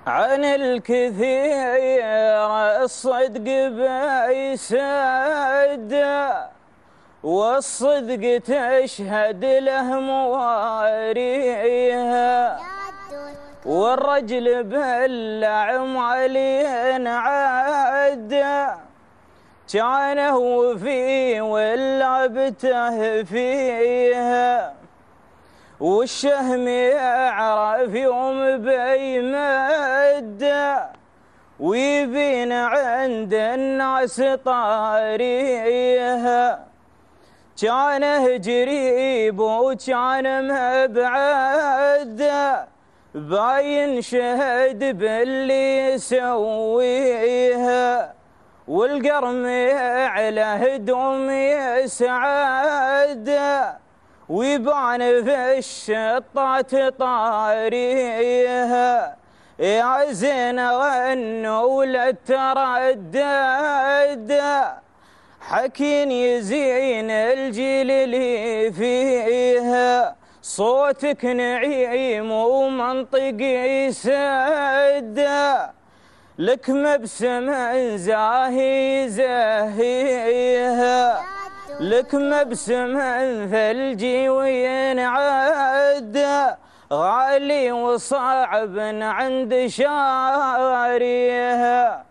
عن الكثير الصدق بيسد، والصدق تشهد له مواريها، والرجل باللعم علي عد، كان هو في ولعبته فيها، والشهم يعرف يوم بيمد، ويبين عند الناس طاريها، كان قريب وكان مبعد، باين شهد باللي يسويها، والقرميع له دوم يسعد، ويبان في الشطات طاريها، يا زين غنوا للتردد، حكين يزين الجيل اللي فيها، صوتك نعيم ومنطق يسد، لك مبسم زاهي زاهيها، لك مبسم ثلجي وينعد، غالي وصعب عند شاريها.